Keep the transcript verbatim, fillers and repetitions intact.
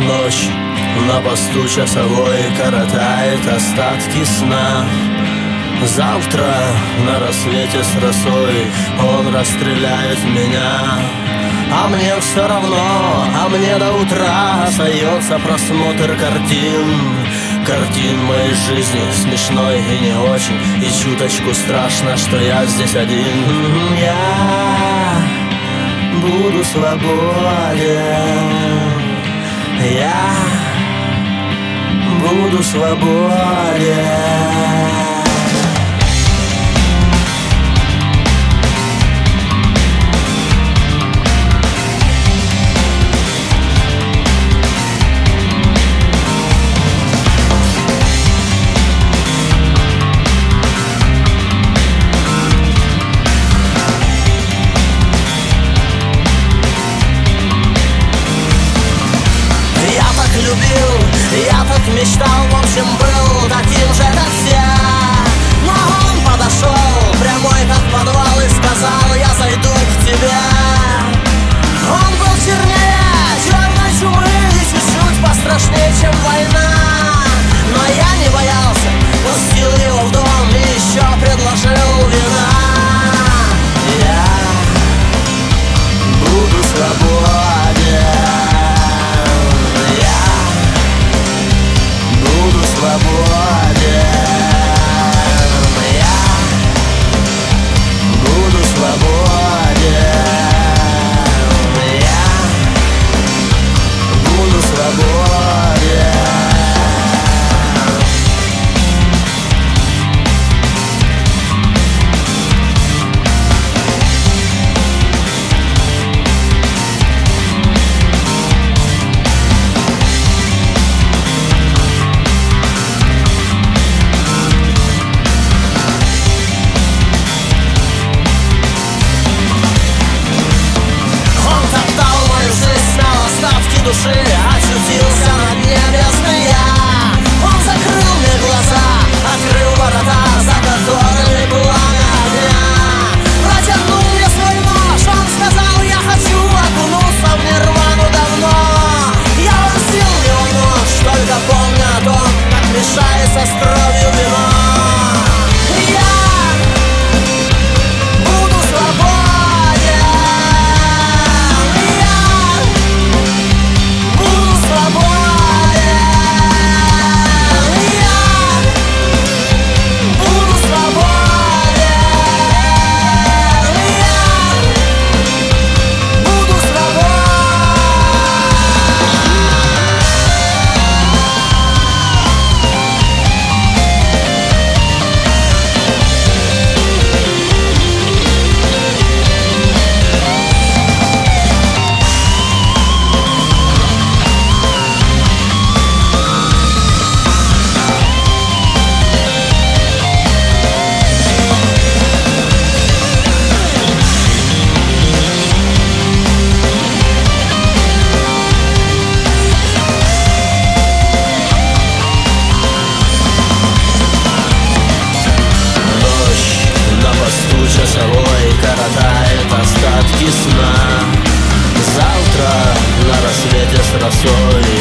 Ночь на посту часовой коротает остатки сна. Завтра на рассвете с росой он расстреляет меня. А мне все равно, а мне до утра остается просмотр картин. Картин моей жизни, смешной и не очень. И чуточку страшно, что я здесь один. Я буду свободен. Я буду свободен. Я так мечтал, в общем, был таким же, как все. Но он подошел прямой, как подвал, и сказал: я зайду к тебе. Он был чернее черной чумы и чуть-чуть пострашнее, чем война. Но я не боялся, пустил его в дом и еще предложил вина. Я буду свободен. Свободен. Я буду свободен. Я буду свободен. Души очутился на дне бездны я. Он закрыл мне глаза, открыл ворота, за которыми пламя огня. Протянул мне свой нож, он сказал: я хочу окунуться в нирвану давно. Я вонзил в него нож, только помню о том, как мешается с кровью вино. Часовой коротает остатки сна. Завтра на рассвете с росой